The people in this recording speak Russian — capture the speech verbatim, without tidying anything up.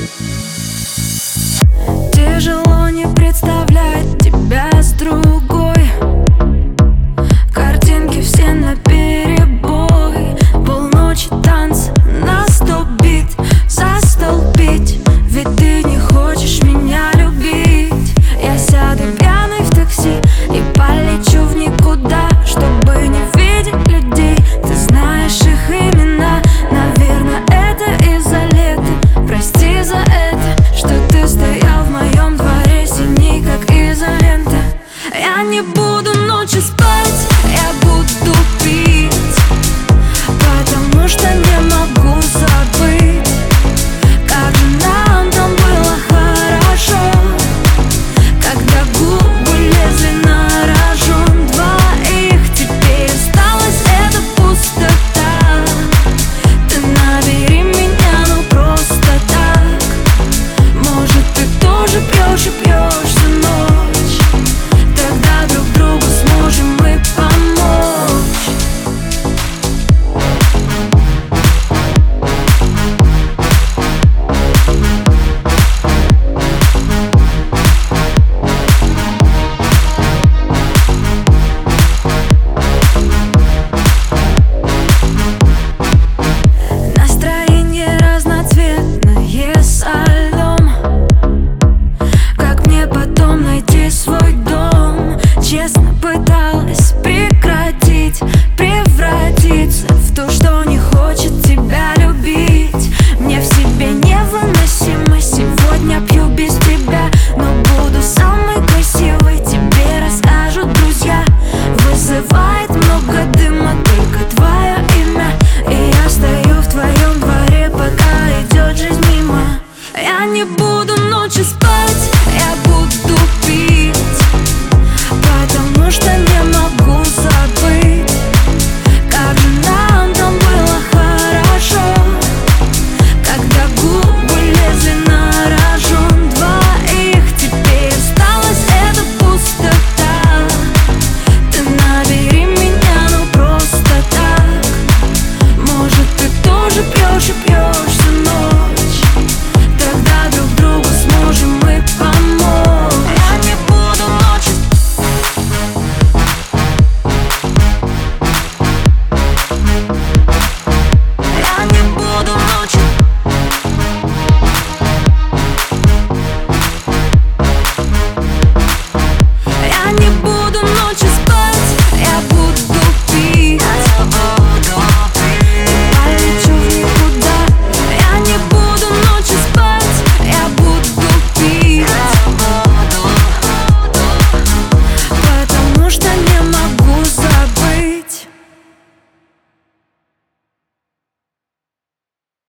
Тяжело не представлять тебя с другой. Картинки все наперебой. Полночи танцы на сто бит. Застолбить, ведь ты не хочешь меня любить. Я сяду пьяный в такси и полечу в никуда, чтобы не видеть людей. Ты знаешь их имена, наверное, это из-за лета. Прости за это, что ты стоял в моем дворе, синий как изолента. Я не буду ночью спать, я буду пить, потому что не могу забыть, как же нам там было хорошо, когда губы лезли на рожон двоих. Теперь осталась эта пустота. Ты набери меня, ну просто так. Может, ты тоже пьешь и пьешь всю ночь. Тогда друг другу сможем мы помочь. Настроение разноцветное со льдом. Как мне потом найти свой дом? Честно пыталась прекратить, превратиться в то, что не хочет тебя любить. Мне в себе невыносимо. Сегодня пью без тебя, но буду самой красивой. Тебе расскажут друзья. Вызывает много дыма только твое имя, и я стою в твоем дворе, пока идет жизнь мимо. Я не буду